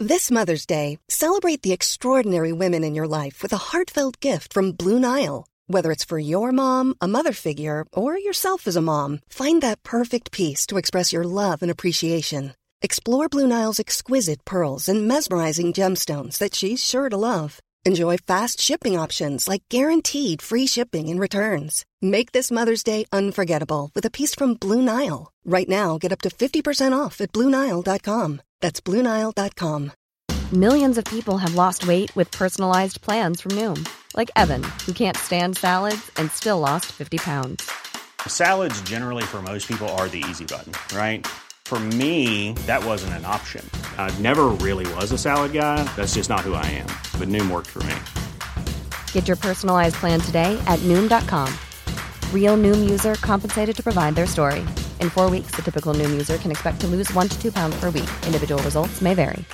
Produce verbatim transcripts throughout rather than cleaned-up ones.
This Mother's Day, celebrate the extraordinary women in your life with a heartfelt gift from Blue Nile. Whether it's for your mom, a mother figure, or yourself as a mom, find that perfect piece to express your love and appreciation. Explore Blue Nile's exquisite pearls and mesmerizing gemstones that she's sure to love. Enjoy fast shipping options like guaranteed free shipping and returns. Make this Mother's Day unforgettable with a piece from Blue Nile. Right now, get up to fifty percent off at Blue Nile dot com. That's Blue Nile dot com. Millions of people have lost weight with personalized plans from Noom. Like Evan, who can't stand salads and still lost fifty pounds. Salads generally for most people are the easy button, right? For me, that wasn't an option. I never really was a salad guy. That's just not who I am. But Noom worked for me. Get your personalized plan today at Noom dot com. Real Noom user compensated to provide their story. In four weeks, the typical Noom user can expect to lose one to two pounds per week. Individual results may vary.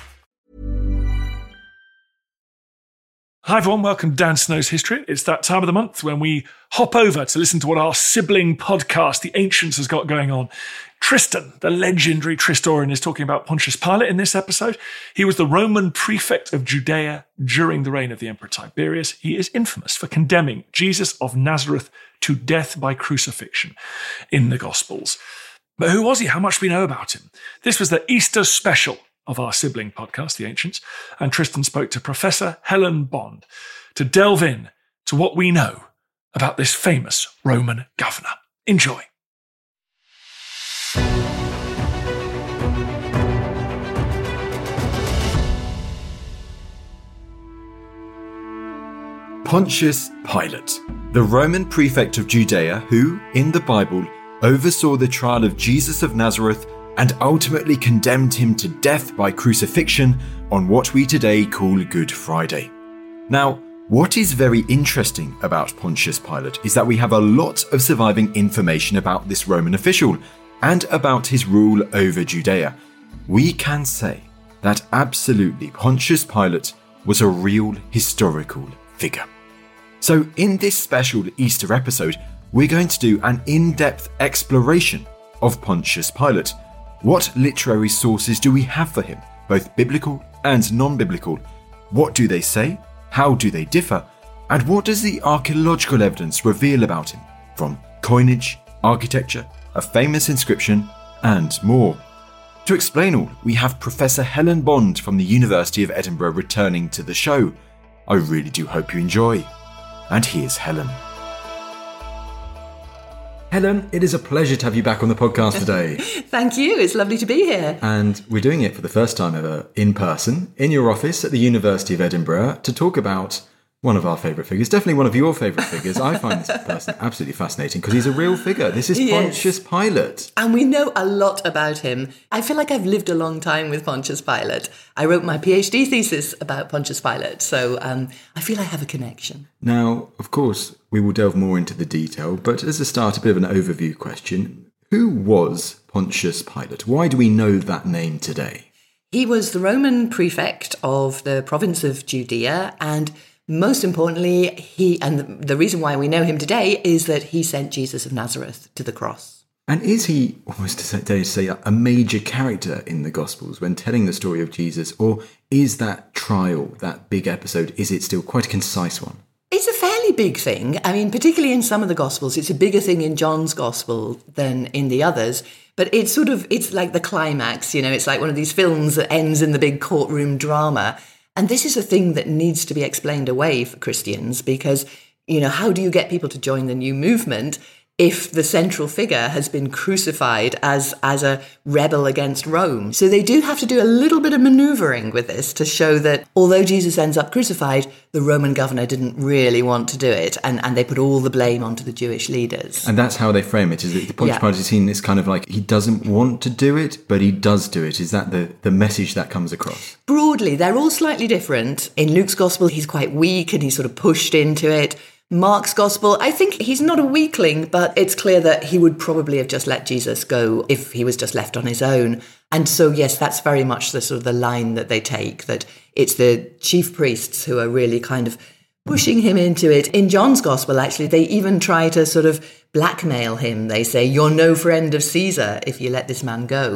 Hi everyone, welcome to Dan Snow's History. It's that time of the month when we hop over to listen to what our sibling podcast, The Ancients, has got going on. Tristan, the legendary Tristorian, is talking about Pontius Pilate in this episode. He was the Roman prefect of Judea during the reign of the Emperor Tiberius. He is infamous for condemning Jesus of Nazareth to death by crucifixion in the Gospels. But who was he? How much do we know about him? This was the Easter special of our sibling podcast, The Ancients, and Tristan spoke to Professor Helen Bond to delve in to what we know about this famous Roman governor. Enjoy. Pontius Pilate, the Roman prefect of Judea who, in the Bible, oversaw the trial of Jesus of Nazareth and ultimately condemned him to death by crucifixion on what we today call Good Friday. Now, what is very interesting about Pontius Pilate is that we have a lot of surviving information about this Roman official and about his rule over Judea. We can say that absolutely Pontius Pilate was a real historical figure. So in this special Easter episode, we're going to do an in-depth exploration of Pontius Pilate. What literary sources do we have for him, both biblical and non-biblical? What do they say? How do they differ? And what does the archaeological evidence reveal about him, from coinage, architecture, a famous inscription, and more? To explain all, we have Professor Helen Bond from the University of Edinburgh returning to the show. I really do hope you enjoy. And here's Helen. Helen, it is a pleasure to have you back on the podcast today. Thank you. It's lovely to be here. And we're doing it for the first time ever in person, in your office at the University of Edinburgh, to talk about one of our favourite figures, definitely one of your favourite figures. I find this person absolutely fascinating because he's a real figure. This is he Pontius is. Pilate. And we know a lot about him. I feel like I've lived a long time with Pontius Pilate. I wrote my PhD thesis about Pontius Pilate, so um, I feel I have a connection. Now, of course, we will delve more into the detail, but as a start, a bit of an overview question. Who was Pontius Pilate? Why do we know that name today? He was the Roman prefect of the province of Judea, and most importantly, he and the reason why we know him today is that he sent Jesus of Nazareth to the cross. And is he, almost to say, a major character in the Gospels when telling the story of Jesus, or is that trial, that big episode, is it still quite a concise one? It's a fairly big thing. I mean, particularly in some of the Gospels, it's a bigger thing in John's Gospel than in the others. But it's sort of, it's like the climax, you know, it's like one of these films that ends in the big courtroom drama. And this is a thing that needs to be explained away for Christians because, you know, how do you get people to join the new movement if the central figure has been crucified as, as a rebel against Rome? So they do have to do a little bit of manoeuvring with this to show that although Jesus ends up crucified, the Roman governor didn't really want to do it. And, and they put all the blame onto the Jewish leaders. And that's how they frame it, is that the Pontius Pilate is seen as kind of like he doesn't want to do it, but he does do it. Is that the, the message that comes across? Broadly, they're all slightly different. In Luke's gospel, he's quite weak and he's sort of pushed into it. Mark's gospel, I think he's not a weakling, but it's clear that he would probably have just let Jesus go if he was just left on his own. And so, yes, that's very much the sort of the line that they take, that it's the chief priests who are really kind of pushing him into it. In John's gospel, actually, they even try to sort of blackmail him. They say, you're no friend of Caesar if you let this man go.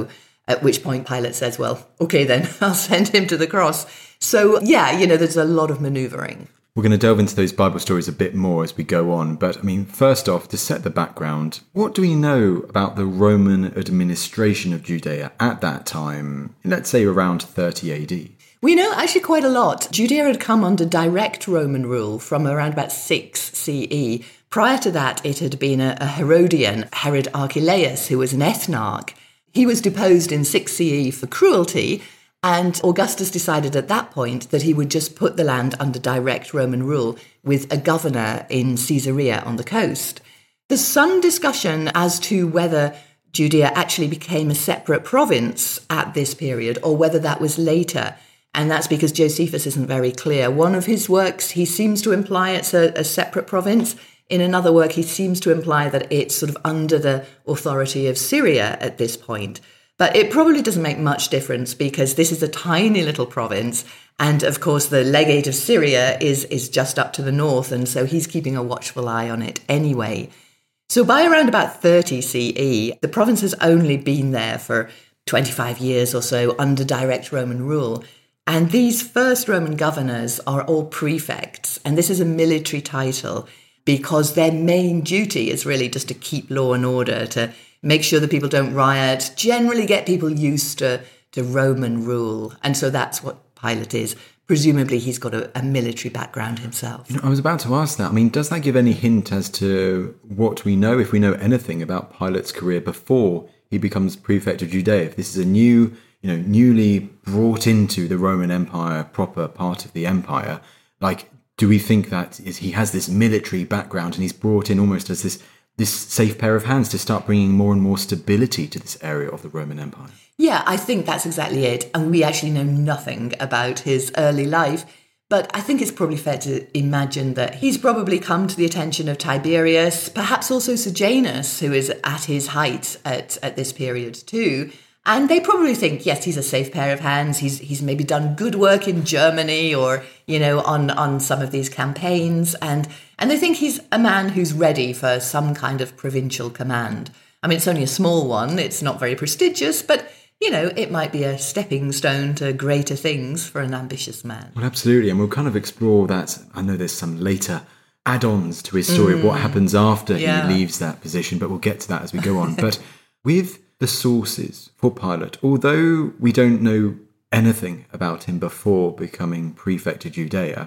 At which point Pilate says, well, okay, then I'll send him to the cross. So, yeah, you know, there's a lot of manoeuvring. We're going to delve into those Bible stories a bit more as we go on. But, I mean, first off, to set the background, what do we know about the Roman administration of Judea at that time, let's say around thirty A D? We know actually quite a lot. Judea had come under direct Roman rule from around about six C E. Prior to that, it had been a, a Herodian, Herod Archelaus, who was an ethnarch. He was deposed in six C E for cruelty, and Augustus decided at that point that he would just put the land under direct Roman rule with a governor in Caesarea on the coast. There's some discussion as to whether Judea actually became a separate province at this period or whether that was later. And that's because Josephus isn't very clear. One of his works, he seems to imply it's a, a separate province. In another work, he seems to imply that it's sort of under the authority of Syria at this point. But it probably doesn't make much difference because this is a tiny little province. And of course, the legate of Syria is, is just up to the north. And so he's keeping a watchful eye on it anyway. So by around about thirty C E, the province has only been there for twenty-five years or so under direct Roman rule. And these first Roman governors are all prefects. And this is a military title because their main duty is really just to keep law and order, to make sure that people don't riot, generally get people used to, to Roman rule. And so that's what Pilate is. Presumably he's got a, a military background himself. You know, I was about to ask that. I mean, does that give any hint as to what we know, if we know anything about Pilate's career before he becomes prefect of Judea? If this is a new, you know, newly brought into the Roman Empire, proper part of the empire, like, do we think that is, he has this military background and he's brought in almost as this this safe pair of hands to start bringing more and more stability to this area of the Roman Empire? Yeah, I think that's exactly it. And we actually know nothing about his early life. But I think it's probably fair to imagine that he's probably come to the attention of Tiberius, perhaps also Sejanus, who is at his height at, at this period too. And they probably think, yes, he's a safe pair of hands. He's he's maybe done good work in Germany or, you know, on, on some of these campaigns. And, and they think he's a man who's ready for some kind of provincial command. I mean, it's only a small one. It's not very prestigious, but, you know, it might be a stepping stone to greater things for an ambitious man. Well, absolutely. And we'll kind of explore that. I know there's some later add-ons to his story mm. of what happens after yeah. he leaves that position, but we'll get to that as we go on. But with the sources for Pilate, although we don't know anything about him before becoming prefect of Judea,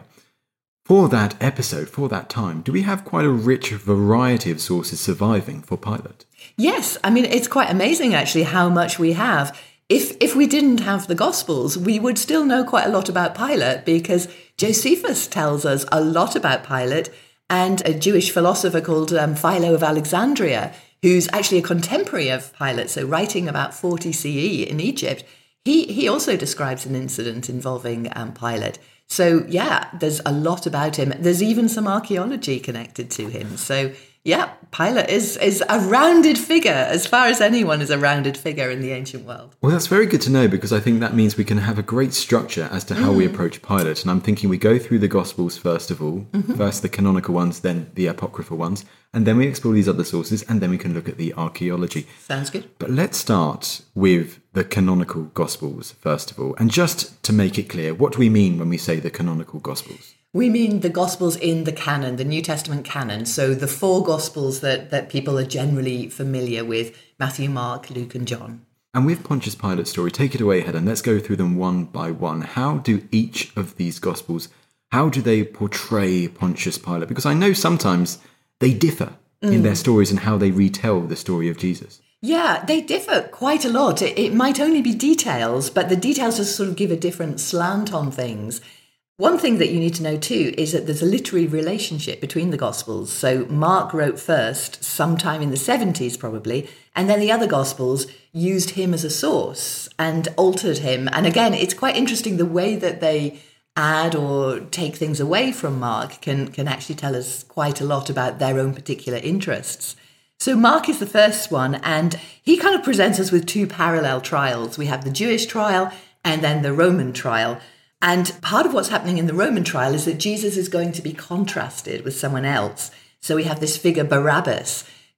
for that episode, for that time, do we have quite a rich variety of sources surviving for Pilate? Yes. I mean, it's quite amazing, actually, how much we have. If if we didn't have the Gospels, we would still know quite a lot about Pilate because Josephus tells us a lot about Pilate, and a Jewish philosopher called um, Philo of Alexandria, who's actually a contemporary of Pilate, so writing about forty C E in Egypt, he he also describes an incident involving um, Pilate. So, yeah, there's a lot about him. There's even some archaeology connected to him. So, yeah, Pilate is, is a rounded figure, as far as anyone is a rounded figure in the ancient world. Well, that's very good to know, because I think that means we can have a great structure as to how mm. we approach Pilate. And I'm thinking we go through the Gospels first of all, mm-hmm. first the canonical ones, then the apocryphal ones, and then we explore these other sources, and then we can look at the archaeology. Sounds good. But let's start with the canonical Gospels first of all. And just to make it clear, what do we mean when we say the canonical Gospels? We mean the Gospels in the canon, the New Testament canon. So the four Gospels that, that people are generally familiar with, Matthew, Mark, Luke and John. And with Pontius Pilate's story, take it away, Helen. Let's go through them one by one. How do each of these Gospels, how do they portray Pontius Pilate? Because I know sometimes they differ mm. in their stories and how they retell the story of Jesus. Yeah, they differ quite a lot. It, it might only be details, but the details just sort of give a different slant on things. One thing that you need to know too is that there's a literary relationship between the Gospels. So Mark wrote first, sometime in the seventies probably, and then the other Gospels used him as a source and altered him. And again, it's quite interesting the way that they add or take things away from Mark can, can actually tell us quite a lot about their own particular interests. So Mark is the first one, and he kind of presents us with two parallel trials. We have the Jewish trial and then the Roman trial. And part of what's happening in the Roman trial is that Jesus is going to be contrasted with someone else. So we have this figure Barabbas.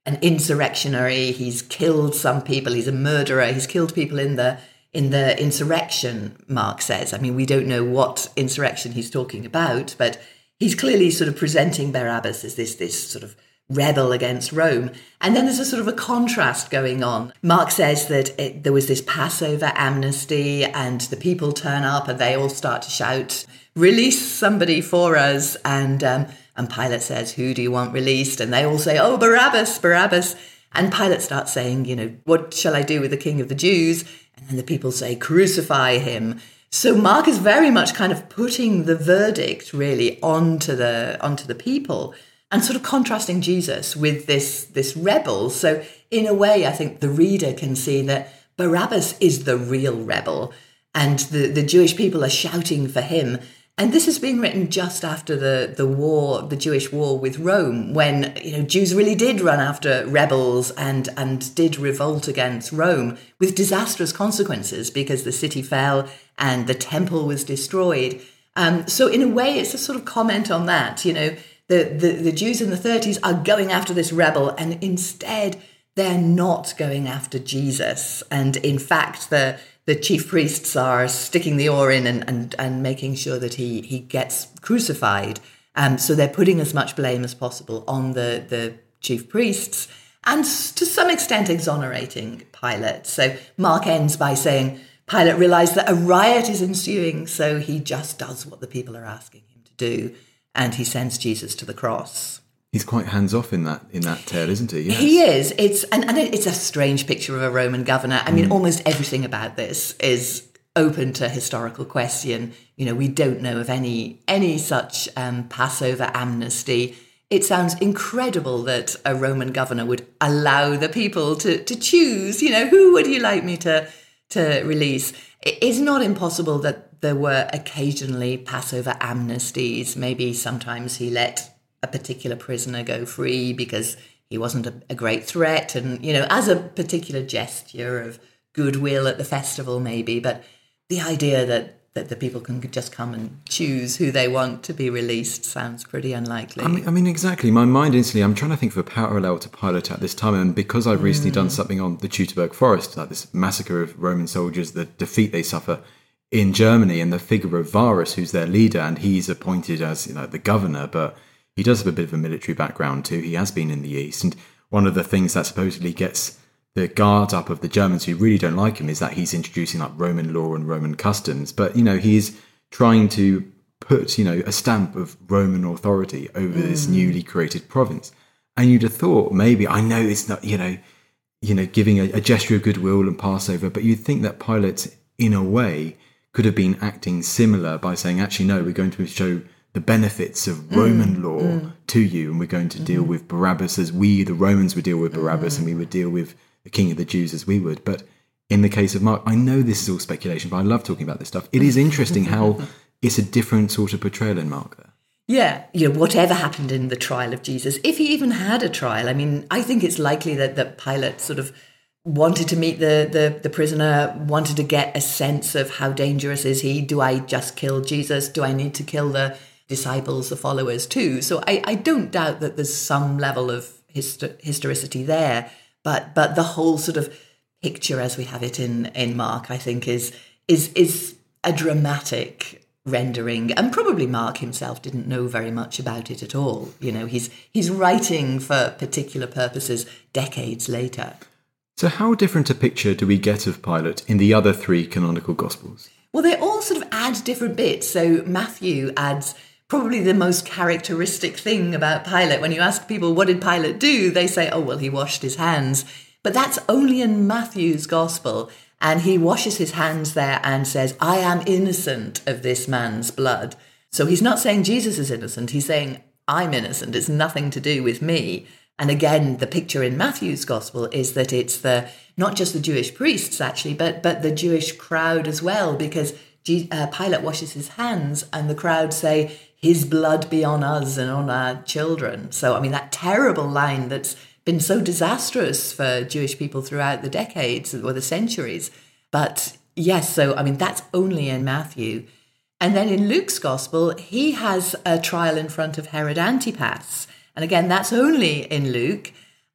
an insurrectionary. He's killed some people. He's a murderer. He's killed people in the in the insurrection, Mark says. I mean, we don't know what insurrection he's talking about, but he's clearly sort of presenting Barabbas as this this sort of rebel against Rome. And then there's a sort of a contrast going on. Mark says that it, there was this Passover amnesty and the people turn up and they all start to shout, release somebody for us. And um, and Pilate says, who do you want released? And they all say, oh, Barabbas, Barabbas. And Pilate starts saying, you know, what shall I do with the king of the Jews? And then the people say, crucify him. So Mark is very much kind of putting the verdict really onto the onto the people and sort of contrasting Jesus with this, this rebel. So in a way, I think the reader can see that Barabbas is the real rebel and the, the Jewish people are shouting for him. And this is being written just after the, the war, the Jewish war with Rome, when, you know, Jews really did run after rebels and, and did revolt against Rome with disastrous consequences because the city fell and the temple was destroyed. Um, so in a way, it's a sort of comment on that, you know, the, the, the Jews in the thirties are going after this rebel and instead they're not going after Jesus. And in fact, the the chief priests are sticking the oar in and, and, and making sure that he, he gets crucified. Um, so they're putting as much blame as possible on the, the chief priests and to some extent exonerating Pilate. So Mark ends by saying, Pilate realized that a riot is ensuing, so he just does what the people are asking him to do, and he sends Jesus to the cross. He's quite hands-off in that in that tale, isn't he? Yes. He is. It's and, and it's a strange picture of a Roman governor. I mean, mm. almost everything about this is open to historical question. You know, we don't know of any any such um, Passover amnesty. It sounds incredible that a Roman governor would allow the people to to choose, you know, who would you like me to to release? It's not impossible that there were occasionally Passover amnesties. Maybe sometimes he let a particular prisoner go free because he wasn't a, a great threat and, you know, as a particular gesture of goodwill at the festival maybe. But the idea that, that the people can just come and choose who they want to be released sounds pretty unlikely. I mean, I mean exactly. My mind instantly, I'm trying to think of a parallel to Pilate at this time. And because I've recently mm. done something on the Teutoburg Forest, like this massacre of Roman soldiers, the defeat they suffer in Germany, and the figure of Varus, who's their leader, and he's appointed as, you know, the governor, but he does have a bit of a military background too. He has been in the East. And one of the things that supposedly gets the guard up of the Germans who really don't like him is that he's introducing like Roman law and Roman customs. But, you know, he's trying to put, you know, a stamp of Roman authority over mm. this newly created province. And you'd have thought maybe, I know it's not, you know, you know, giving a, a gesture of goodwill and Passover, but you'd think that Pilate, in a way, could have been acting similar by saying, actually, no, we're going to show the benefits of Roman mm, law mm. to you, and we're going to deal mm-hmm. with Barabbas as we, the Romans, would deal with Barabbas, mm. and we would deal with the king of the Jews as we would. But in the case of Mark, I know this is all speculation, but I love talking about this stuff. It is interesting how it's a different sort of portrayal in Mark there. Yeah, you know, whatever happened in the trial of Jesus, if he even had a trial, I mean, I think it's likely that, that Pilate sort of wanted to meet the, the, the prisoner, wanted to get a sense of how dangerous is he? Do I just kill Jesus? Do I need to kill the disciples, the followers too? So I, I don't doubt that there's some level of histo- historicity there, but but the whole sort of picture as we have it in, in Mark, I think is is is a dramatic rendering, and probably Mark himself didn't know very much about it at all. You know, he's he's writing for particular purposes decades later. So how different a picture do we get of Pilate in the other three canonical Gospels? Well, they all sort of add different bits. So Matthew adds probably the most characteristic thing about Pilate. When you ask people, what did Pilate do? They say, oh, well, he washed his hands. But that's only in Matthew's gospel. And he washes his hands there and says, I am innocent of this man's blood. So he's not saying Jesus is innocent. He's saying, I'm innocent. It's nothing to do with me. And again, the picture in Matthew's gospel is that it's the not just the Jewish priests, actually, but but the Jewish crowd as well, because uh, Pilate washes his hands and the crowd say, his blood be on us and on our children. So, I mean, that terrible line that's been so disastrous for Jewish people throughout the decades or the centuries. But yes, so, I mean, that's only in Matthew. And then in Luke's gospel, he has a trial in front of Herod Antipas. And again, that's only in Luke.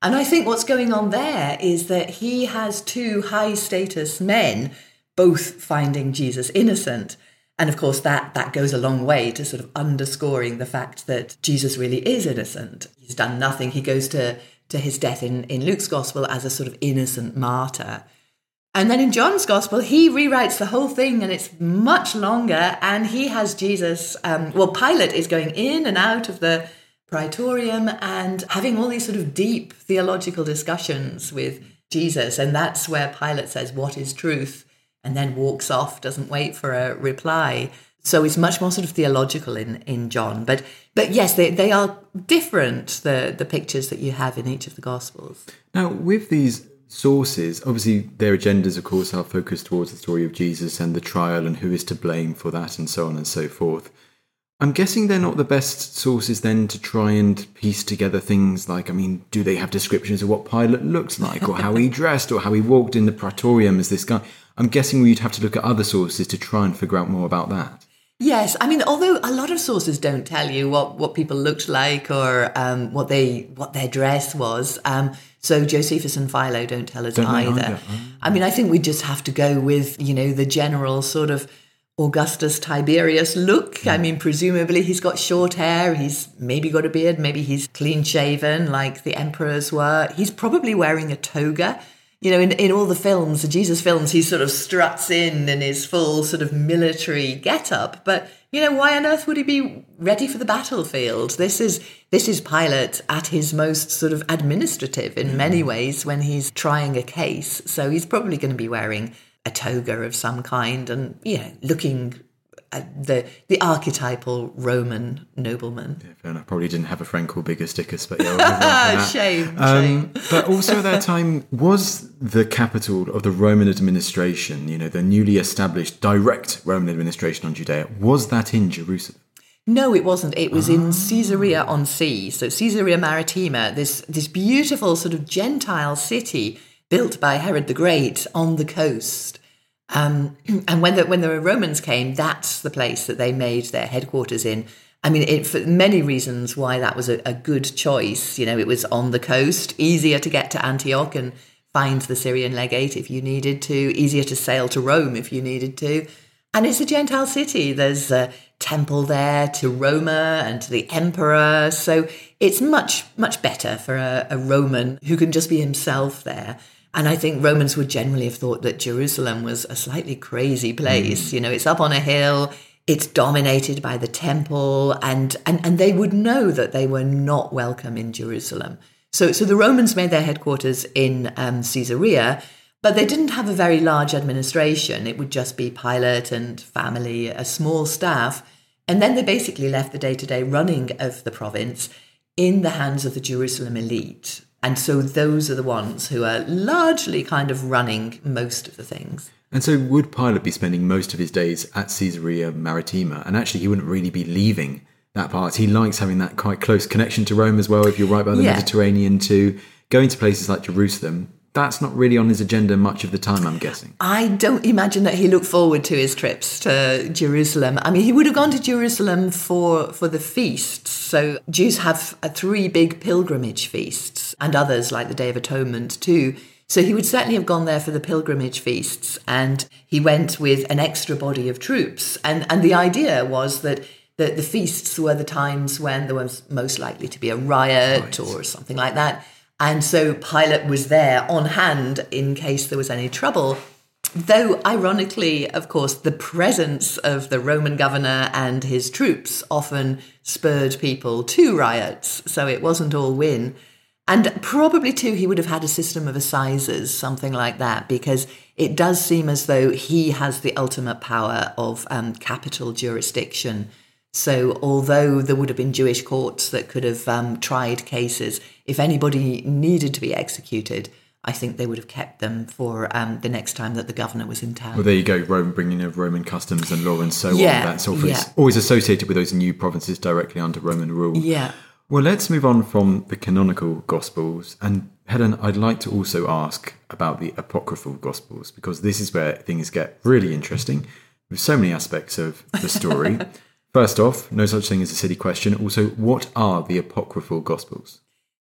And I think what's going on there is that he has two high-status men both finding Jesus innocent. And of course, that, that goes a long way to sort of underscoring the fact that Jesus really is innocent. He's done nothing. He goes to, to his death in, in Luke's gospel as a sort of innocent martyr. And then in John's gospel, he rewrites the whole thing and it's much longer. And he has Jesus, um, well, Pilate is going in and out of the Praetorium and having all these sort of deep theological discussions with Jesus. And that's where Pilate says, "What is truth?" and then walks off, doesn't wait for a reply. So it's much more sort of theological in, in John. But but yes, they, they are different, the, the pictures that you have in each of the Gospels. Now, with these sources, obviously their agendas, of course, are focused towards the story of Jesus and the trial and who is to blame for that and so on and so forth. I'm guessing they're not the best sources then to try and piece together things like, I mean, do they have descriptions of what Pilate looks like or how he dressed or how he walked in the Praetorium as this guy? I'm guessing we'd have to look at other sources to try and figure out more about that. Yes, I mean, although a lot of sources don't tell you what, what people looked like or um, what they what their dress was. Um, so Josephus and Philo don't tell us don't either. either. Oh. I mean, I think we just have to go with, you know, the general sort of Augustus Tiberius look. Mm. I mean, presumably he's got short hair, he's maybe got a beard, maybe he's clean shaven like the emperors were. He's probably wearing a toga. You know, in, in all the films, the Jesus films, he sort of struts in in his full sort of military get-up. But, you know, why on earth would he be ready for the battlefield? This is this is Pilate at his most sort of administrative in many ways when he's trying a case. So he's probably going to be wearing a toga of some kind and, you know, looking at the the archetypal Roman nobleman. Yeah, fair enough. Probably didn't have a friend called Bigusticus, but yeah. shame, um, shame. But also at that time, was the capital of the Roman administration, you know, the newly established direct Roman administration on Judea, was that in Jerusalem? No, it wasn't. It was oh. in Caesarea on Sea. So Caesarea Maritima, this this beautiful sort of Gentile city built by Herod the Great on the coast. Um, and when the when the Romans came, that's the place that they made their headquarters in. I mean, it, for many reasons why that was a, a good choice. You know, it was on the coast, easier to get to Antioch and find the Syrian legate if you needed to, easier to sail to Rome if you needed to. And it's a Gentile city. There's a temple there to Roma and to the emperor. So it's much, much better for a, a Roman who can just be himself there. And I think Romans would generally have thought that Jerusalem was a slightly crazy place. Mm. You know, it's up on a hill, it's dominated by the temple, and, and, and they would know that they were not welcome in Jerusalem. So, so the Romans made their headquarters in um, Caesarea, but they didn't have a very large administration. It would just be Pilate and family, a small staff. And then they basically left the day-to-day running of the province in the hands of the Jerusalem elite. And so those are the ones who are largely kind of running most of the things. And so would Pilate be spending most of his days at Caesarea Maritima? And actually he wouldn't really be leaving that part. He likes having that quite close connection to Rome as well, if you're right by the yeah. Mediterranean too. Going to places like Jerusalem, that's not really on his agenda much of the time, I'm guessing. I don't imagine that he looked forward to his trips to Jerusalem. I mean, he would have gone to Jerusalem for, for the feasts. So Jews have uh, three big pilgrimage feasts and others like the Day of Atonement too. So he would certainly have gone there for the pilgrimage feasts, and he went with an extra body of troops. And, and the idea was that the, the feasts were the times when there was most likely to be a riot right. or something like that. And so Pilate was there on hand in case there was any trouble. Though, ironically, of course, the presence of the Roman governor and his troops often spurred people to riots. So it wasn't all win. And probably, too, he would have had a system of assizes, something like that, because it does seem as though he has the ultimate power of um, capital jurisdiction. So although there would have been Jewish courts that could have um, tried cases, if anybody needed to be executed, I think they would have kept them for um, the next time that the governor was in town. Well, there you go, Rome bringing in Roman customs and law and so yeah, on. That's always, yeah. always associated with those new provinces directly under Roman rule. Yeah. Well, let's move on from the canonical Gospels. And Helen, I'd like to also ask about the apocryphal Gospels, because this is where things get really interesting with so many aspects of the story. First off, no such thing as a silly question. Also, what are the apocryphal Gospels?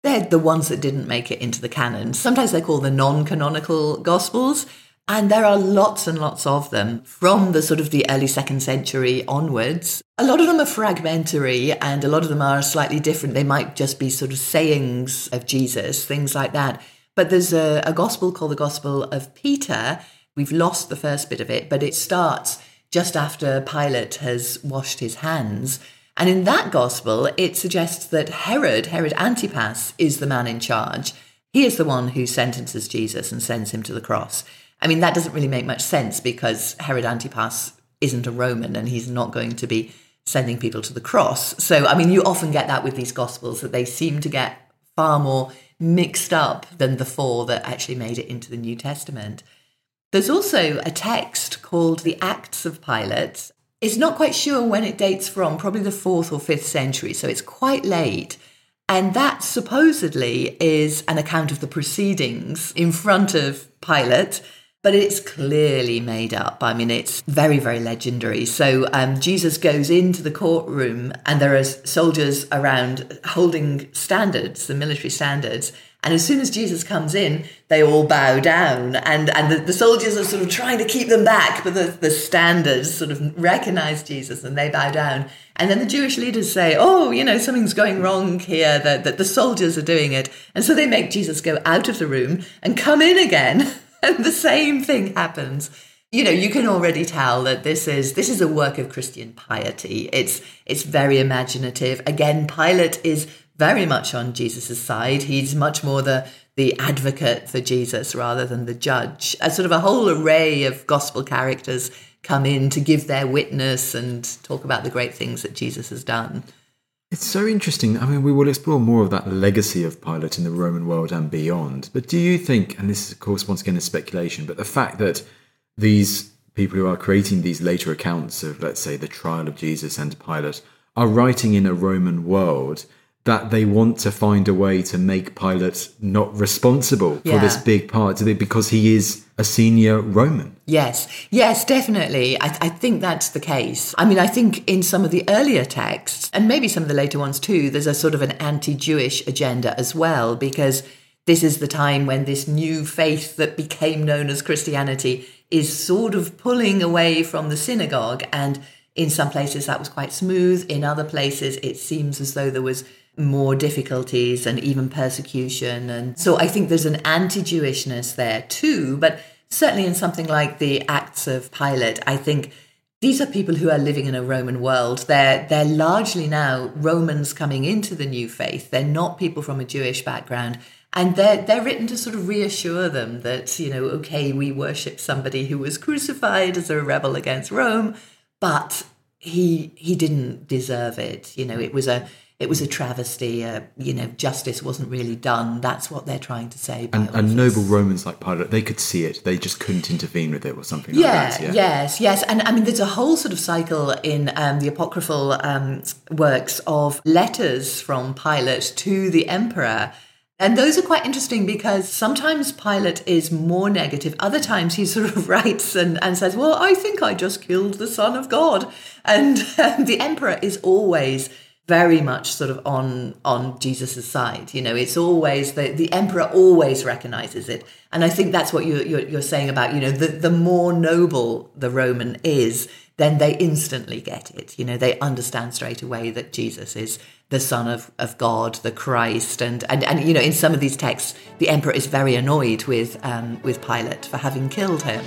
They're the ones that didn't make it into the canon. Sometimes they're called the non-canonical Gospels. And there are lots and lots of them from the sort of the early second century onwards. A lot of them are fragmentary and a lot of them are slightly different. They might just be sort of sayings of Jesus, things like that. But there's a, a gospel called the Gospel of Peter. We've lost the first bit of it, but it starts just after Pilate has washed his hands. And in that gospel, it suggests that Herod, Herod Antipas, is the man in charge. He is the one who sentences Jesus and sends him to the cross. I mean, that doesn't really make much sense because Herod Antipas isn't a Roman and he's not going to be sending people to the cross. So, I mean, you often get that with these Gospels, that they seem to get far more mixed up than the four that actually made it into the New Testament. There's also a text called the Acts of Pilate. It's not quite sure when it dates from, probably the fourth or fifth century, so it's quite late. And that supposedly is an account of the proceedings in front of Pilate, but it's clearly made up. I mean, it's very, very legendary. So um, Jesus goes into the courtroom and there are soldiers around holding standards, the military standards. And as soon as Jesus comes in, they all bow down. And, and the, the soldiers are sort of trying to keep them back, but the, the standards sort of recognize Jesus and they bow down. And then the Jewish leaders say, oh, you know, something's going wrong here, that, that the soldiers are doing it. And so they make Jesus go out of the room and come in again. And the same thing happens. You know, you can already tell that this is this is a work of Christian piety. It's it's very imaginative. Again, Pilate is very much on Jesus's side. He's much more the the advocate for Jesus rather than the judge. A sort of a whole array of gospel characters come in to give their witness and talk about the great things that Jesus has done. It's so interesting. I mean, we will explore more of that legacy of Pilate in the Roman world and beyond. But do you think, and this is, of course, once again, a speculation, but the fact that these people who are creating these later accounts of, let's say, the trial of Jesus and Pilate are writing in a Roman world, that they want to find a way to make Pilate not responsible yeah. for this big part of it because he is a senior Roman? Yes, yes, definitely. I, I think that's the case. I mean, I think in some of the earlier texts, and maybe some of the later ones too, there's a sort of an anti-Jewish agenda as well, because this is the time when this new faith that became known as Christianity is sort of pulling away from the synagogue. And in some places that was quite smooth. In other places, it seems as though there was more difficulties and even persecution. And so I think there's an anti-Jewishness there too. But certainly in something like the Acts of Pilate, I think these are people who are living in a Roman world. They're, they're largely now Romans coming into the new faith. They're not people from a Jewish background. And they're, they're written to sort of reassure them that, you know, okay, we worship somebody who was crucified as a rebel against Rome, but he he didn't deserve it. You know, it was a It was a travesty, uh, you know, justice wasn't really done. That's what they're trying to say. And, and noble Romans like Pilate, they could see it. They just couldn't intervene with it or something like yeah, that. Yeah, yes, yes. And I mean, there's a whole sort of cycle in um, the apocryphal um, works of letters from Pilate to the emperor. And those are quite interesting because sometimes Pilate is more negative. Other times he sort of writes and, and says, well, I think I just killed the Son of God. And um, the emperor is always very much sort of on on Jesus's side. You know, it's always, the, the emperor always recognizes it. And I think that's what you're, you're, you're saying about, you know, the, the more noble the Roman is, then they instantly get it. You know, they understand straight away that Jesus is the Son of, of God, the Christ. And, and, and, you know, in some of these texts, the emperor is very annoyed with um, with Pilate for having killed him.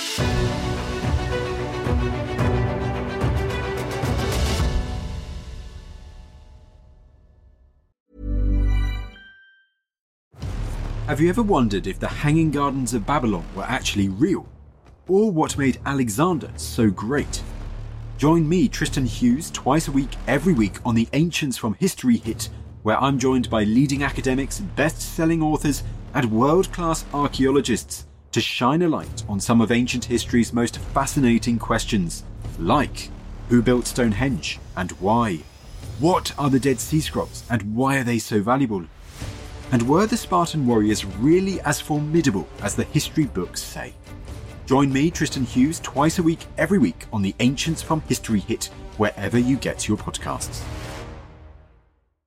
Have you ever wondered if the Hanging Gardens of Babylon were actually real? Or what made Alexander so great? Join me, Tristan Hughes, twice a week, every week on the Ancients from History Hit, where I'm joined by leading academics, best-selling authors, and world-class archaeologists to shine a light on some of ancient history's most fascinating questions, like who built Stonehenge and why? What are the Dead Sea Scrolls and why are they so valuable? And were the Spartan warriors really as formidable as the history books say? Join me, Tristan Hughes, twice a week, every week on the Ancients from History Hit, wherever you get your podcasts.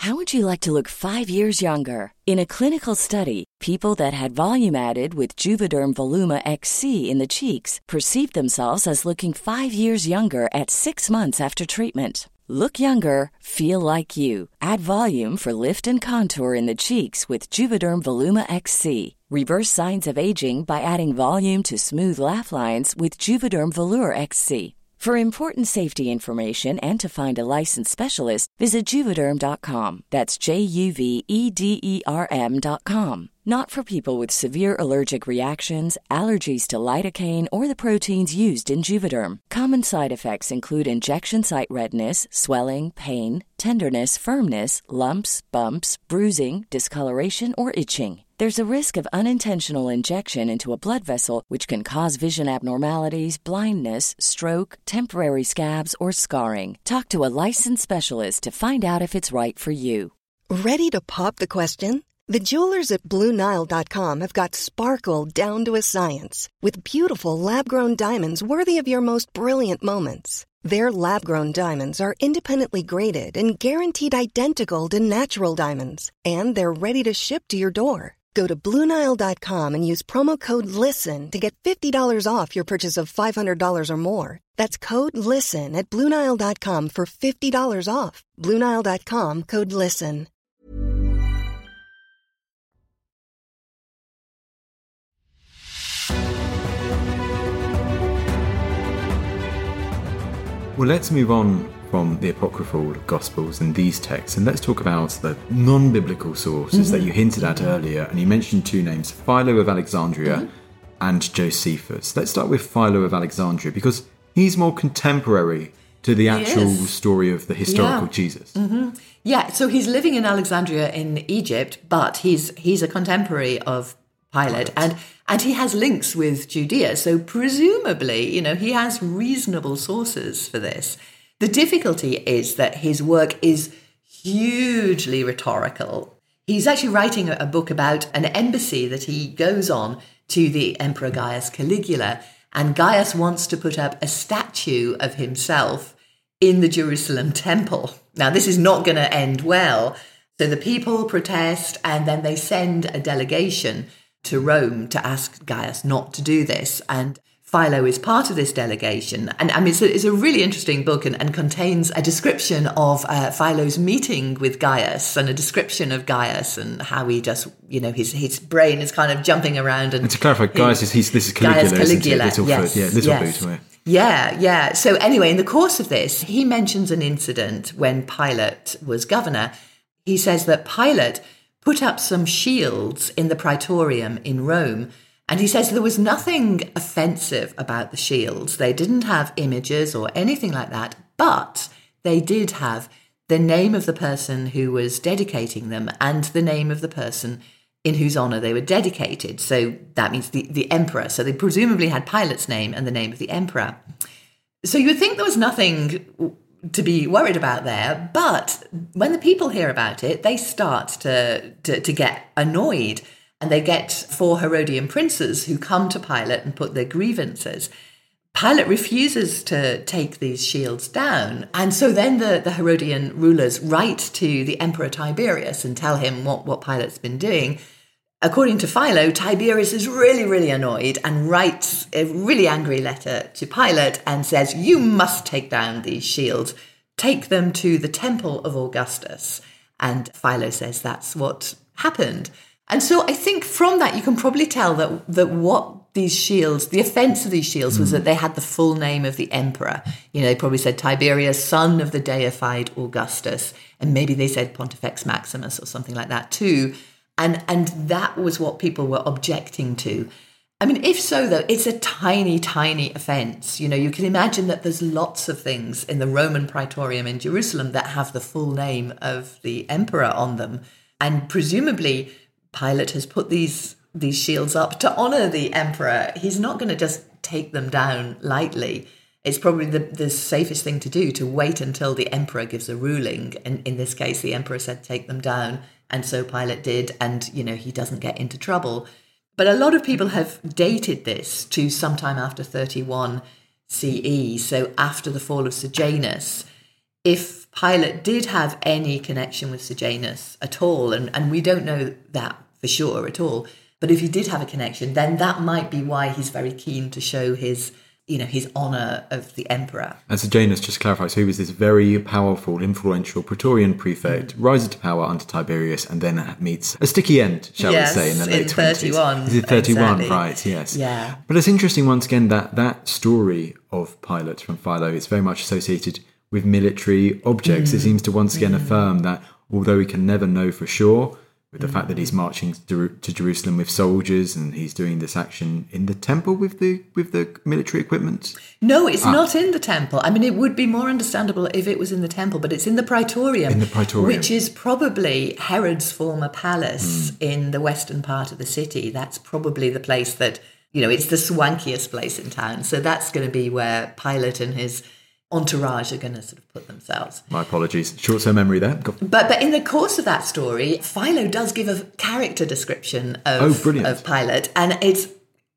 How would you like to look five years younger? In a clinical study, people that had volume added with Juvederm Voluma X C in the cheeks perceived themselves as looking five years younger at six months after treatment. Look younger, feel like you. Add volume for lift and contour in the cheeks with Juvederm Voluma X C. Reverse signs of aging by adding volume to smooth laugh lines with Juvederm Volure X C. For important safety information and to find a licensed specialist, visit Juvederm dot com. That's J U V E D E R M dot com. Not for people with severe allergic reactions, allergies to lidocaine, or the proteins used in Juvederm. Common side effects include injection site redness, swelling, pain, tenderness, firmness, lumps, bumps, bruising, discoloration, or itching. There's a risk of unintentional injection into a blood vessel, which can cause vision abnormalities, blindness, stroke, temporary scabs, or scarring. Talk to a licensed specialist to find out if it's right for you. Ready to pop the question? The jewelers at Blue Nile dot com have got sparkle down to a science with beautiful lab-grown diamonds worthy of your most brilliant moments. Their lab-grown diamonds are independently graded and guaranteed identical to natural diamonds, and they're ready to ship to your door. Go to Blue Nile dot com and use promo code LISTEN to get fifty dollars off your purchase of five hundred dollars or more. That's code LISTEN at Blue Nile dot com for fifty dollars off. Blue Nile dot com, code LISTEN. Well, let's move on from the apocryphal Gospels and these texts, and let's talk about the non-biblical sources mm-hmm. that you hinted at mm-hmm. earlier, and you mentioned two names, Philo of Alexandria mm-hmm. and Josephus. Let's start with Philo of Alexandria, because he's more contemporary to the actual story of the historical yeah. Jesus. Mm-hmm. Yeah, so he's living in Alexandria in Egypt, but he's he's a contemporary of Pilate, and and he has links with Judea, so presumably, you know, he has reasonable sources for this. The difficulty is that his work is hugely rhetorical. He's actually writing a book about an embassy that he goes on to the Emperor Gaius Caligula, and Gaius wants to put up a statue of himself in the Jerusalem temple. Now, this is not going to end well. So the people protest, and then they send a delegation to Rome to ask Gaius not to do this. And Philo is part of this delegation. And I mean, it's a, it's a really interesting book and, and contains a description of uh, Philo's meeting with Gaius and a description of Gaius and how he just, you know, his his brain is kind of jumping around. And, and to clarify, Gaius is he's, this is Caligula, Gaius Caligula, isn't it? Little yes, foot, yeah, little yes. boot. Yeah, yeah. So anyway, in the course of this, he mentions an incident when Pilate was governor. He says that Pilate put up some shields in the Praetorium in Rome, and he says there was nothing offensive about the shields. They didn't have images or anything like that, but they did have the name of the person who was dedicating them and the name of the person in whose honour they were dedicated. So that means the, the emperor. So they presumably had Pilate's name and the name of the emperor. So you would think there was nothing to be worried about there, but when the people hear about it, they start to, to, to get annoyed. And they get four Herodian princes who come to Pilate and put their grievances. Pilate refuses to take these shields down. And so then the, the Herodian rulers write to the Emperor Tiberius and tell him what, what Pilate's been doing. According to Philo, Tiberius is really, really annoyed and writes a really angry letter to Pilate and says, you must take down these shields. Take them to the temple of Augustus. And Philo says that's what happened. And so I think from that, you can probably tell that that what these shields, the offence of these shields was that they had the full name of the emperor. You know, they probably said Tiberius, son of the deified Augustus. And maybe they said Pontifex Maximus or something like that too. And, and that was what people were objecting to. I mean, if so, though, it's a tiny, tiny offence. You know, you can imagine that there's lots of things in the Roman Praetorium in Jerusalem that have the full name of the emperor on them. And presumably Pilate has put these these shields up to honour the emperor. He's not going to just take them down lightly. It's probably the, the safest thing to do, to wait until the emperor gives a ruling. And in this case, the emperor said, take them down. And so Pilate did. And, you know, he doesn't get into trouble. But a lot of people have dated this to sometime after thirty-one C E. So after the fall of Sejanus, if Pilate did have any connection with Sejanus at all, and, and we don't know that for sure at all. But if he did have a connection, then that might be why he's very keen to show his, you know, his honour of the emperor. And Sejanus, just to clarify, so he was this very powerful, influential Praetorian prefect, mm. rises to power under Tiberius, and then meets a sticky end, shall yes, we say, in the late in thirty-one. twenties. Is it thirty-one? Exactly. Right, yes. Yeah. But it's interesting, once again, that that story of Pilate from Philo is very much associated with military objects. Mm. It seems to once again mm. affirm that although we can never know for sure, with the mm. fact that he's marching to, to Jerusalem with soldiers and he's doing this action in the temple with the with the military equipment. No, it's ah. not in the temple. I mean, it would be more understandable if it was in the temple, but it's in the Praetorium. In the Praetorium. Which is probably Herod's former palace mm. in the western part of the city. That's probably the place that, you know, it's the swankiest place in town. So that's going to be where Pilate and his entourage are going to sort of put themselves. My apologies. Short-term memory there. Go. But but in the course of that story, Philo does give a character description of, oh, brilliant. of Pilate, and it's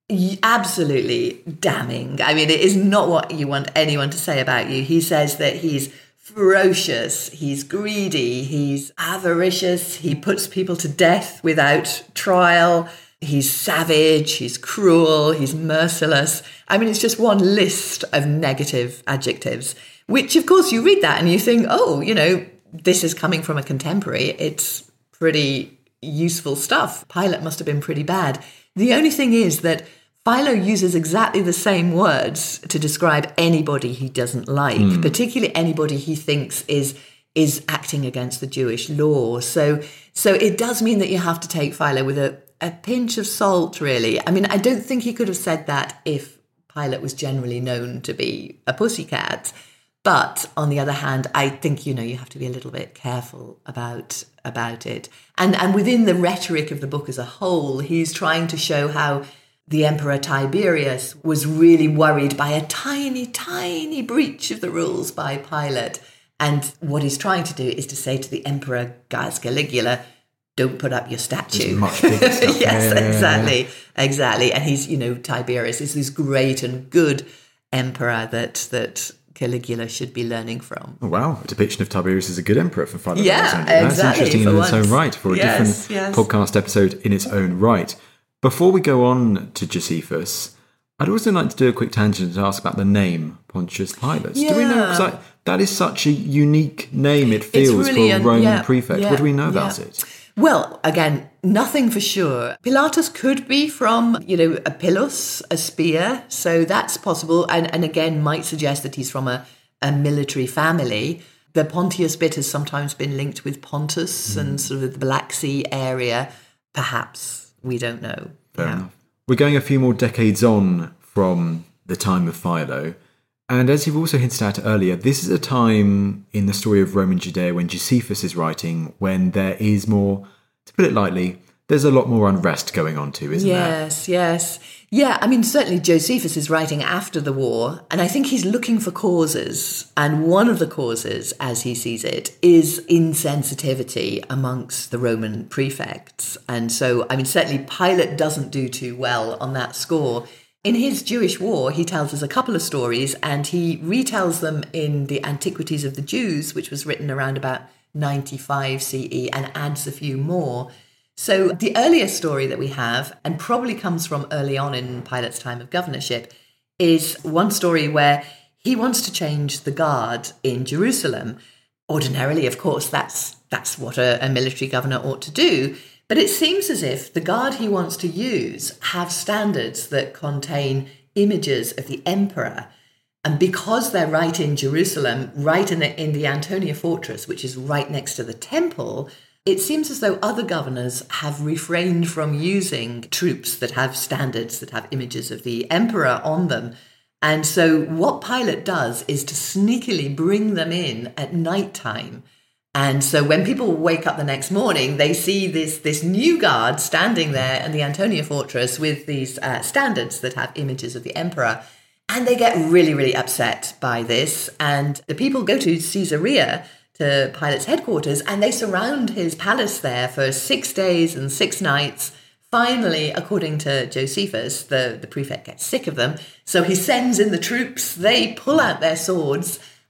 absolutely damning. I mean, it is not what you want anyone to say about you. He says that he's ferocious, he's greedy, he's avaricious, he puts people to death without trial, he's savage, he's cruel, he's merciless. I mean, it's just one list of negative adjectives, which, of course, you read that and you think, oh, you know, this is coming from a contemporary. It's pretty useful stuff. Pilate must have been pretty bad. The only thing is that Philo uses exactly the same words to describe anybody he doesn't like, mm. particularly anybody he thinks is is acting against the Jewish law. So, so it does mean that you have to take Philo with a a pinch of salt, really. I mean, I don't think he could have said that if Pilate was generally known to be a pussycat. But on the other hand, I think, you know, you have to be a little bit careful about about it. And and within the rhetoric of the book as a whole, he's trying to show how the Emperor Tiberius was really worried by a tiny, tiny breach of the rules by Pilate. And what he's trying to do is to say to the Emperor Gaius Caligula, don't put up your statue. Much bigger stuff. Yes, yeah, exactly, yeah. exactly. And he's, you know, Tiberius is this great and good emperor that that Caligula should be learning from. Oh, wow. A depiction of Tiberius as a good emperor for Philo. Yeah, That's exactly, interesting in its own right, for a yes, different yes. podcast episode in its own right. Before we go on to Josephus, I'd also like to do a quick tangent and ask about the name Pontius Pilate. Yeah. Do we know? Because that is such a unique name, it feels, really for a an, Roman yeah, prefect. Yeah, what do we know yeah. about it? Well, again, nothing for sure. Pilatus could be from, you know, a pilus, a spear. So that's possible. And, and again, might suggest that he's from a, a military family. The Pontius bit has sometimes been linked with Pontus mm. and sort of the Black Sea area. Perhaps. We don't know. Fair yeah. enough. We're going a few more decades on from the time of Philo. And as you've also hinted at earlier, this is a time in the story of Roman Judea when Josephus is writing, when there is more, to put it lightly, there's a lot more unrest going on too, isn't yes, there? Yes, yes. Yeah, I mean, certainly Josephus is writing after the war, and I think he's looking for causes. And one of the causes, as he sees it, is insensitivity amongst the Roman prefects. And so, I mean, certainly Pilate doesn't do too well on that score. In his Jewish War, he tells us a couple of stories, and he retells them in the Antiquities of the Jews, which was written around about ninety-five C E, and adds a few more. So the earliest story that we have, and probably comes from early on in Pilate's time of governorship, is one story where he wants to change the guard in Jerusalem. Ordinarily, of course, that's that's what a, a military governor ought to do. But it seems as if the guard he wants to use have standards that contain images of the emperor. And because they're right in Jerusalem, right in the, in the Antonia fortress, which is right next to the temple, it seems as though other governors have refrained from using troops that have standards, that have images of the emperor on them. And so what Pilate does is to sneakily bring them in at nighttime. And so when people wake up the next morning, they see this, this new guard standing there in the Antonia fortress with these uh, standards that have images of the emperor. And they get really, really upset by this. And the people go to Caesarea, to Pilate's headquarters, and they surround his palace there for six days and six nights. Finally, according to Josephus, the, the prefect gets sick of them. So he sends in the troops. They pull out their swords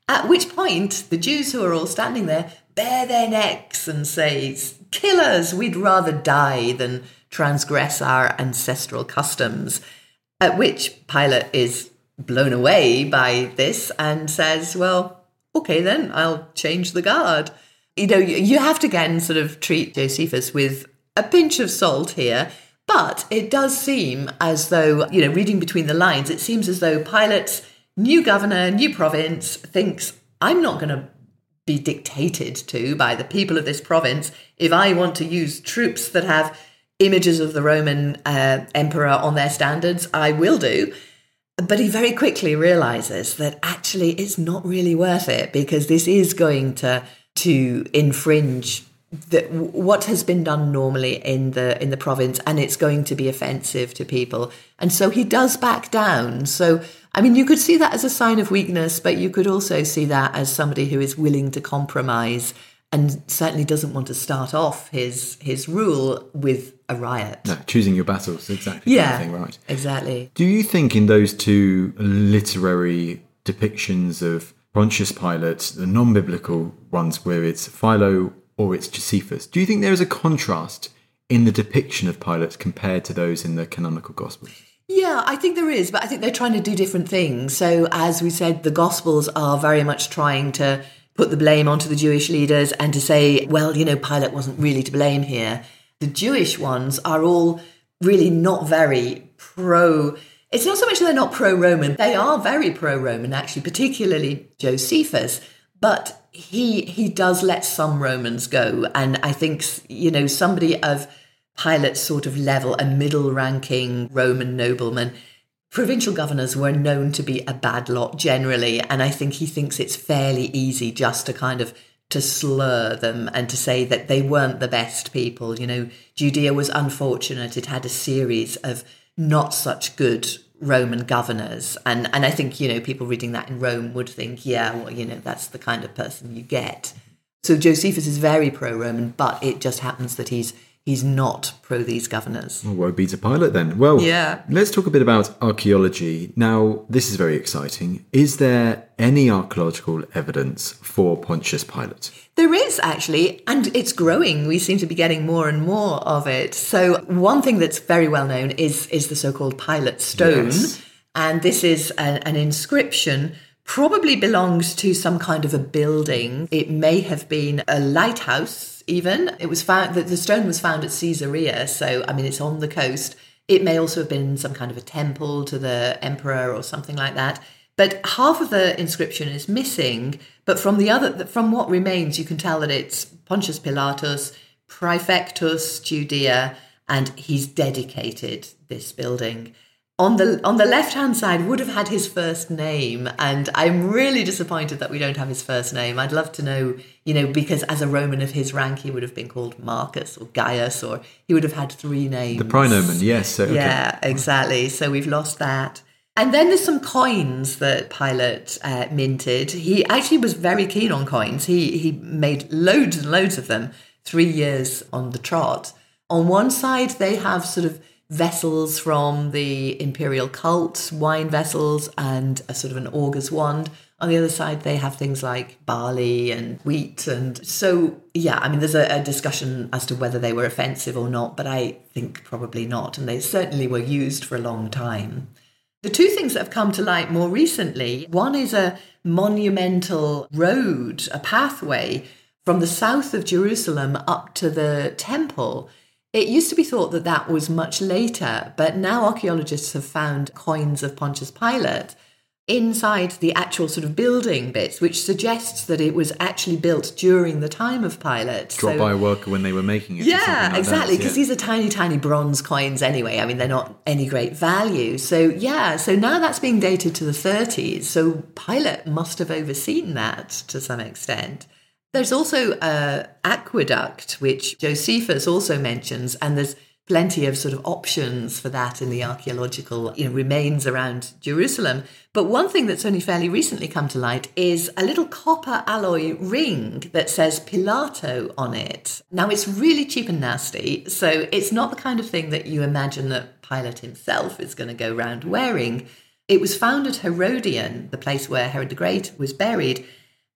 At which point, the Jews who are all standing there bare their necks and say, kill us, we'd rather die than transgress our ancestral customs. At which Pilate is blown away by this and says, well, okay, then I'll change the guard. You know, you have to again sort of treat Josephus with a pinch of salt here, but it does seem as though, you know, reading between the lines, it seems as though Pilate's new governor, new province, thinks, I'm not going to be dictated to by the people of this province. If I want to use troops that have images of the Roman uh, emperor on their standards, I will do. But he very quickly realizes that actually it's not really worth it, because this is going to to infringe the, what has been done normally in the in the province, and it's going to be offensive to people. And so he does back down. So, I mean, you could see that as a sign of weakness, but you could also see that as somebody who is willing to compromise and certainly doesn't want to start off his his rule with a riot. No, choosing your battles, exactly. Yeah, the thing, right? Exactly. Do you think in those two literary depictions of Pontius Pilate, the non-biblical ones where it's Philo or it's Josephus, do you think there is a contrast in the depiction of Pilate compared to those in the canonical Gospels? Yeah, I think there is, but I think they're trying to do different things. So as we said, the Gospels are very much trying to put the blame onto the Jewish leaders and to say, well, you know, Pilate wasn't really to blame here. The Jewish ones are all really not very pro. It's not so much that they're not pro-Roman. They are very pro-Roman, actually, particularly Josephus. But he he does let some Romans go. And I think, you know, somebody of Pilate's sort of level, a middle-ranking Roman nobleman, provincial governors were known to be a bad lot generally. And I think he thinks it's fairly easy just to kind of to slur them and to say that they weren't the best people. You know, Judea was unfortunate. It had a series of not such good Roman governors. And, and I think, you know, people reading that in Rome would think, yeah, well, you know, that's the kind of person you get. So Josephus is very pro-Roman, but it just happens that he's He's not pro these governors. Well, woe be to Pilate then. Well, yeah. Let's talk a bit about archaeology. Now, this is very exciting. Is there any archaeological evidence for Pontius Pilate? There is, actually, and it's growing. We seem to be getting more and more of it. So one thing that's very well known is, is the so-called Pilate stone. Yes. And this is a, an inscription, probably belongs to some kind of a building. It may have been a lighthouse. Even it was found that the stone was found at Caesarea, so I mean it's on the coast. It may also have been some kind of a temple to the emperor or something like that. But half of the inscription is missing. But from the other, from what remains, you can tell that it's Pontius Pilatus, Praefectus Judea, and he's dedicated this building. On the on the left-hand side would have had his first name, and I'm really disappointed that we don't have his first name. I'd love to know, you know, because as a Roman of his rank, he would have been called Marcus or Gaius, or he would have had three names. The praenomen, yes. So, okay. Yeah, exactly. So we've lost that. And then there's some coins that Pilate uh, minted. He actually was very keen on coins. He he made loads and loads of them, three years on the trot. On one side, they have sort of vessels from the imperial cult, wine vessels, and a sort of an augur's wand. On the other side, they have things like barley and wheat. And so, yeah, I mean, there's a, a discussion as to whether they were offensive or not, but I think probably not. And they certainly were used for a long time. The two things that have come to light more recently, one is a monumental road, a pathway from the south of Jerusalem up to the temple. It used to be thought that that was much later, but now archaeologists have found coins of Pontius Pilate inside the actual sort of building bits, which suggests that it was actually built during the time of Pilate. Dropped so, by a worker when they were making it. Yeah, like exactly, because yeah. these are tiny, tiny bronze coins anyway. I mean, they're not any great value. So, yeah, so now that's being dated to the thirties. So Pilate must have overseen that to some extent. There's also an aqueduct, which Josephus also mentions, and there's plenty of sort of options for that in the archaeological, you know, remains around Jerusalem. But one thing that's only fairly recently come to light is a little copper alloy ring that says Pilato on it. Now, it's really cheap and nasty, so it's not the kind of thing that you imagine that Pilate himself is going to go around wearing. It was found at Herodion, the place where Herod the Great was buried.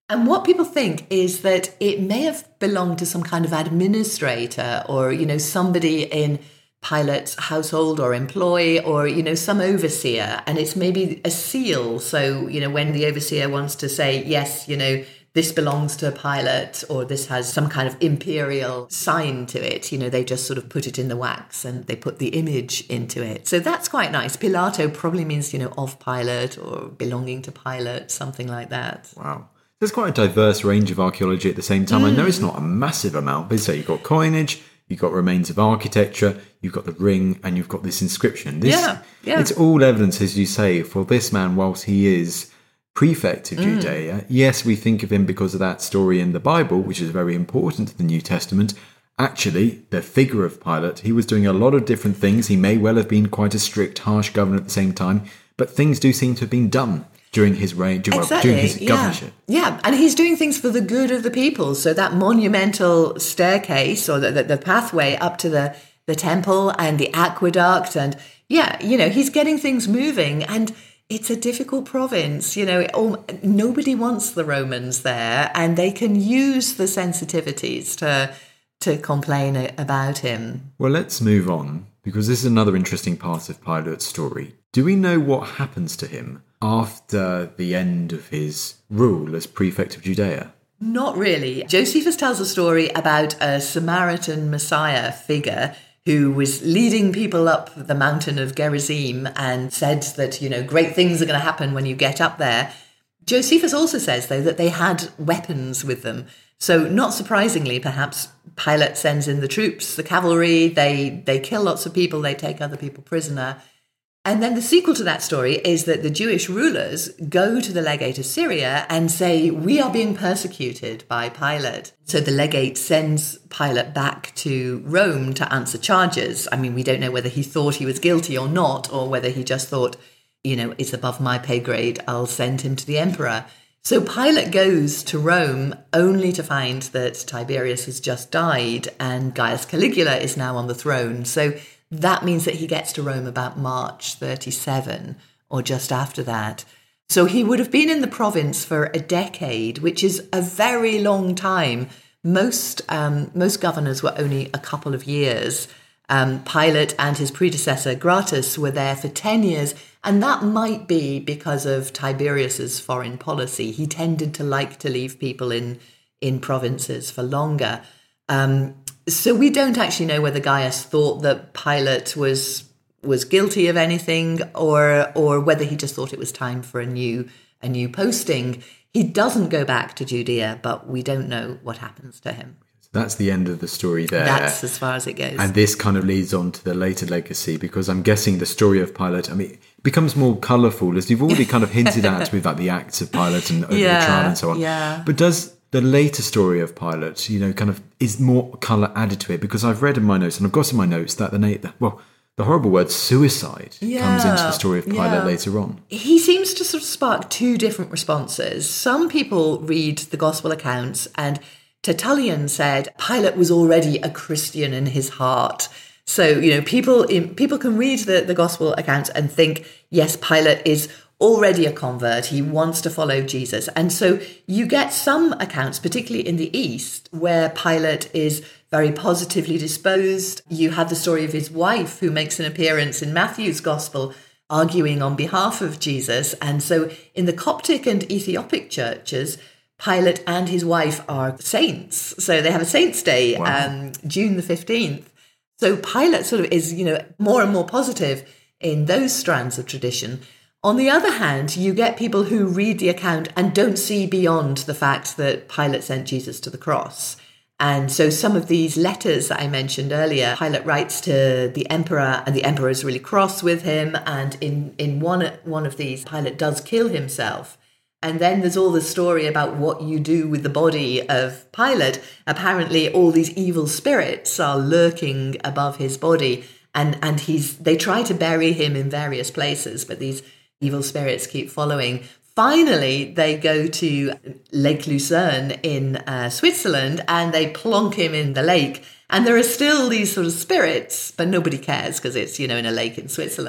And what people think is that it may have belonged to some kind of administrator or, you know, somebody in Pilate's household or employ or, you know, some overseer. And it's maybe a seal. So, you know, when the overseer wants to say, yes, you know, this belongs to Pilate or this has some kind of imperial sign to it, you know, they just sort of put it in the wax and they put the image into it. So that's quite nice. Pilato probably means, you know, of Pilate or belonging to Pilate, something like that. Wow. There's quite a diverse range of archaeology at the same time. Mm. I know it's not a massive amount, but so you've got coinage, you've got remains of architecture, you've got the ring, and you've got this inscription. This, yeah, yeah. It's all evidence, as you say, for this man, whilst he is prefect of mm. Judea. Yes, we think of him because of that story in the Bible, which is very important to the New Testament. Actually, the figure of Pilate, he was doing a lot of different things. He may well have been quite a strict, harsh governor at the same time, but things do seem to have been done during his reign, during, exactly. during his yeah. governorship. Yeah, and he's doing things for the good of the people. So that monumental staircase or the, the, the pathway up to the, the temple and the aqueduct and, yeah, you know, he's getting things moving. And it's a difficult province. You know, it, all, nobody wants the Romans there and they can use the sensitivities to to complain about him. Well, let's move on, because this is another interesting part of Pilate's story. Do we know what happens to him after the end of his rule as prefect of Judea? Not really. Josephus tells a story about a Samaritan Messiah figure who was leading people up the mountain of Gerizim and said that, you know, great things are going to happen when you get up there. Josephus also says, though, that they had weapons with them. So not surprisingly, perhaps, Pilate sends in the troops, the cavalry, they they kill lots of people, they take other people prisoner. And then the sequel to that story is that the Jewish rulers go to the legate of Syria and say, we are being persecuted by Pilate. So the legate sends Pilate back to Rome to answer charges. I mean, we don't know whether he thought he was guilty or not, or whether he just thought, you know, it's above my pay grade, I'll send him to the emperor. So Pilate goes to Rome only to find that Tiberius has just died and Gaius Caligula is now on the throne. So that means that he gets to Rome about March thirty-seven or just after that. So he would have been in the province for a decade, which is a very long time. Most um, most governors were only a couple of years. Um, Pilate and his predecessor Gratus were there for ten years, and that might be because of Tiberius's foreign policy. He tended to like to leave people in in provinces for longer. Um, so we don't actually know whether Gaius thought that Pilate was was guilty of anything, or or whether he just thought it was time for a new a new posting. He doesn't go back to Judea, but we don't know what happens to him. That's the end of the story there. That's as far as it goes. And this kind of leads on to the later legacy, because I'm guessing the story of Pilate, I mean, it becomes more colourful, as you've already kind of hinted at with like the acts of Pilate and over yeah, the trial and so on. Yeah. But does the later story of Pilate, you know, kind of is more colour added to it? Because I've read in my notes, and I've got in my notes that the, well, the horrible word suicide yeah, comes into the story of Pilate yeah. later on. He seems to sort of spark two different responses. Some people read the gospel accounts, and Tertullian said Pilate was already a Christian in his heart. So, you know, people in, people can read the, the gospel accounts and think, yes, Pilate is already a convert. He wants to follow Jesus. And so you get some accounts, particularly in the East, where Pilate is very positively disposed. You have the story of his wife who makes an appearance in Matthew's gospel arguing on behalf of Jesus. And so in the Coptic and Ethiopic churches, Pilate and his wife are saints. So they have a saint's day, wow. um, June the fifteenth. So Pilate sort of is, you know, more and more positive in those strands of tradition. On the other hand, you get people who read the account and don't see beyond the fact that Pilate sent Jesus to the cross. And so some of these letters that I mentioned earlier, Pilate writes to the emperor, and the emperor is really cross with him. And in, in one, one of these, Pilate does kill himself. And then there's all the story about what you do with the body of Pilate. Apparently, all these evil spirits are lurking above his body, and, and he's they try to bury him in various places, but these evil spirits keep following. Finally, they go to Lake Lucerne in uh, Switzerland, and they plonk him in the lake. And there are still these sort of spirits, but nobody cares because it's, you know, in a lake in Switzerland.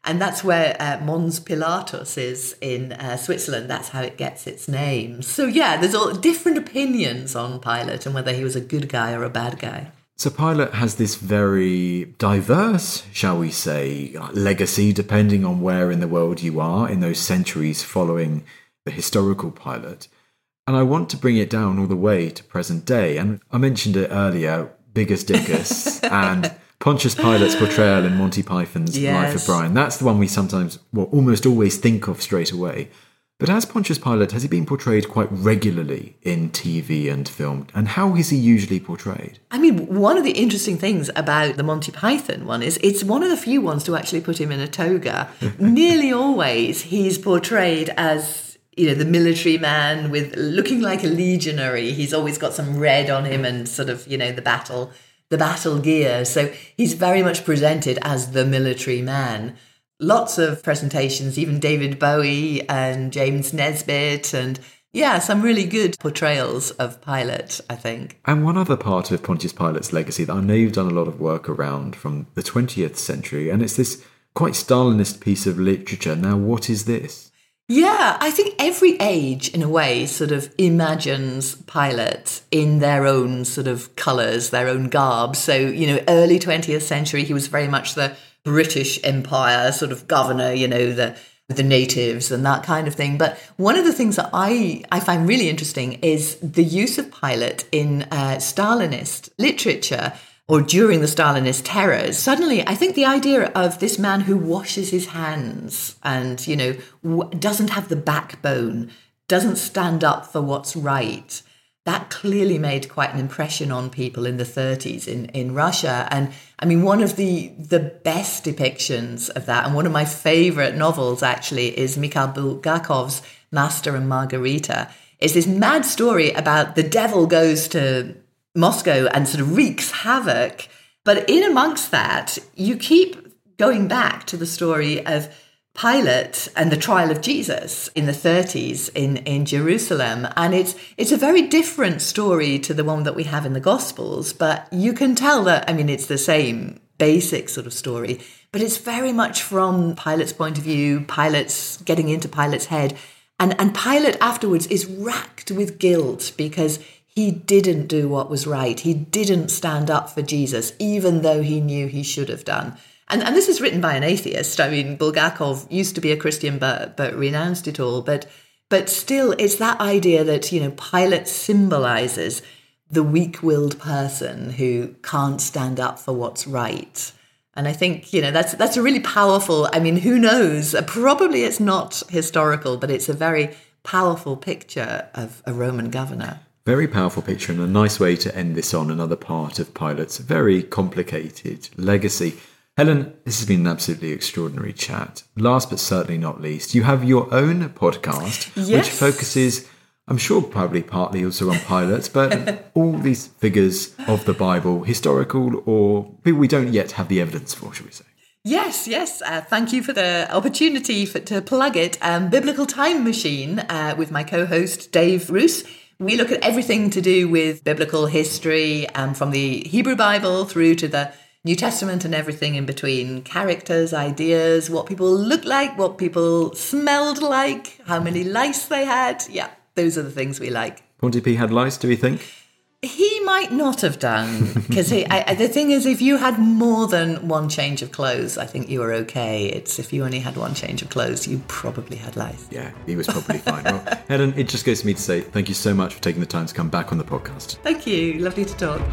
And that's where uh, Mons Pilatus is in uh, Switzerland. That's how it gets its name. So yeah, there's all different opinions on Pilate and whether he was a good guy or a bad guy. So Pilate has this very diverse, shall we say, legacy, depending on where in the world you are in those centuries following the historical Pilate. And I want to bring it down all the way to present day. And I mentioned it earlier, Biggus Dickus and Pontius Pilate's portrayal in Monty Python's yes. Life of Brian. That's the one we sometimes, well, almost always think of straight away. But as Pontius Pilate, has he been portrayed quite regularly in T V and film? And how is he usually portrayed? I mean, one of the interesting things about the Monty Python one is it's one of the few ones to actually put him in a toga. Nearly always he's portrayed as, you know, the military man with looking like a legionary. He's always got some red on him and sort of, you know, the battle the battle gear. So he's very much presented as the military man. Lots of presentations, even David Bowie and James Nesbitt, and yeah, some really good portrayals of Pilate, I think. And one other part of Pontius Pilate's legacy that I know you've done a lot of work around from the twentieth century, and it's this quite Stalinist piece of literature. Now, what is this? Yeah, I think every age, in a way, sort of imagines Pilate in their own sort of colours, their own garb. So, you know, early twentieth century, he was very much the British Empire sort of governor, you know, the the natives and that kind of thing. But one of the things that I, I find really interesting is the use of Pilate in uh, Stalinist literature or during the Stalinist terrors. Suddenly, I think the idea of this man who washes his hands and, you know, w- doesn't have the backbone, doesn't stand up for what's right, that clearly made quite an impression on people in the thirties in, in Russia. And I mean, one of the the best depictions of that, and one of my favourite novels actually, is Mikhail Bulgakov's Master and Margarita. It's this mad story about the devil goes to Moscow and sort of wreaks havoc. But in amongst that, you keep going back to the story of Pilate and the trial of Jesus in the thirties in, in Jerusalem. And it's it's a very different story to the one that we have in the Gospels, but you can tell that, I mean, it's the same basic sort of story, but it's very much from Pilate's point of view, Pilate's getting into Pilate's head. And, and Pilate afterwards is racked with guilt because he didn't do what was right. He didn't stand up for Jesus, even though he knew he should have done. And, and this is written by an atheist. I mean, Bulgakov used to be a Christian, but but renounced it all. But but still, it's that idea that, you know, Pilate symbolizes the weak-willed person who can't stand up for what's right. And I think, you know, that's that's a really powerful, I mean, who knows? Probably it's not historical, but it's a very powerful picture of a Roman governor. Very powerful picture and a nice way to end this on, another part of Pilate's very complicated legacy. Helen, this has been an absolutely extraordinary chat. Last but certainly not least, you have your own podcast, yes. which focuses, I'm sure probably partly also on Pilate, but all these figures of the Bible, historical or people we don't yet have the evidence for, shall we say. Yes, yes. Uh, thank you for the opportunity for, to plug it. Um, Biblical Time Machine uh, with my co-host Dave Roos. We look at everything to do with biblical history, um, from the Hebrew Bible through to the New Testament and everything in between. Characters, ideas, what people look like, what people smelled like, how many lice they had. Yeah, those are the things we like. Ponty P had lice, do we think? He might not have done, because the thing is, if you had more than one change of clothes, I think you were okay. It's if you only had one change of clothes, you probably had lice. Yeah, he was probably fine. Well, Helen, it just goes to me to say thank you so much for taking the time to come back on the podcast. Thank you. Lovely to talk.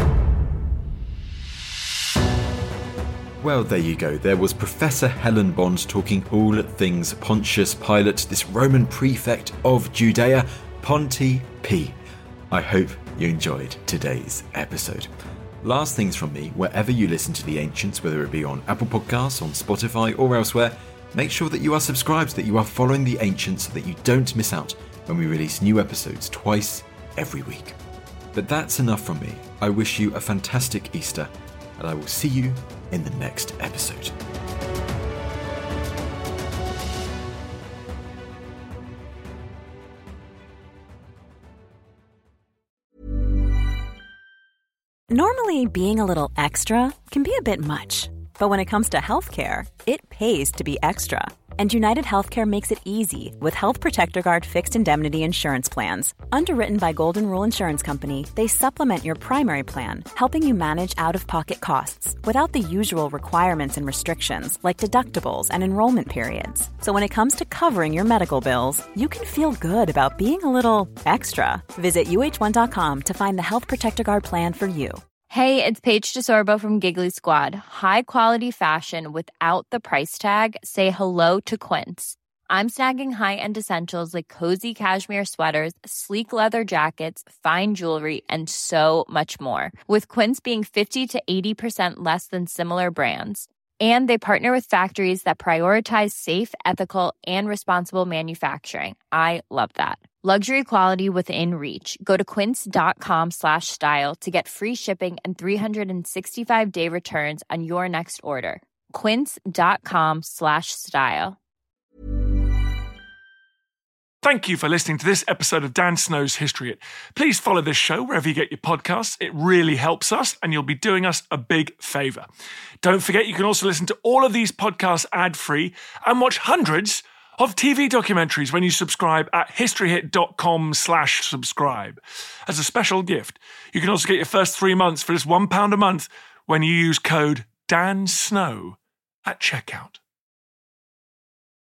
Well, there you go. There was Professor Helen Bond talking all things Pontius Pilate, this Roman prefect of Judea, Ponty P. I hope you enjoyed today's episode. Last things from me, wherever you listen to The Ancients, whether it be on Apple Podcasts, on Spotify or elsewhere, make sure that you are subscribed, that you are following The Ancients so that you don't miss out when we release new episodes twice every week. But that's enough from me. I wish you a fantastic Easter, and I will see you in the next episode. Normally, being a little extra can be a bit much, But when it comes to healthcare, it pays to be extra. And United Healthcare makes it easy with Health Protector Guard fixed indemnity insurance plans. Underwritten by Golden Rule Insurance Company, they supplement your primary plan, helping you manage out-of-pocket costs without the usual requirements and restrictions like deductibles and enrollment periods. So when it comes to covering your medical bills, you can feel good about being a little extra. Visit U H one dot com to find the Health Protector Guard plan for you. Hey, it's Paige DeSorbo from Giggly Squad. High quality fashion without the price tag. Say hello to Quince. I'm snagging high-end essentials like cozy cashmere sweaters, sleek leather jackets, fine jewelry, and so much more. With Quince being fifty to eighty percent less than similar brands. And they partner with factories that prioritize safe, ethical, and responsible manufacturing. I love that. Luxury quality within reach. Go to quince.com slash style to get free shipping and three sixty-five day returns on your next order. Quince.com slash style. Thank you for listening to this episode of Dan Snow's History Hit. Please follow this show wherever you get your podcasts. It really helps us, and you'll be doing us a big favour. Don't forget, you can also listen to all of these podcasts ad-free and watch hundreds of T V documentaries when you subscribe at historyhit.com slash subscribe. As a special gift, you can also get your first three months for just one pound a month when you use code DANSNOW at checkout.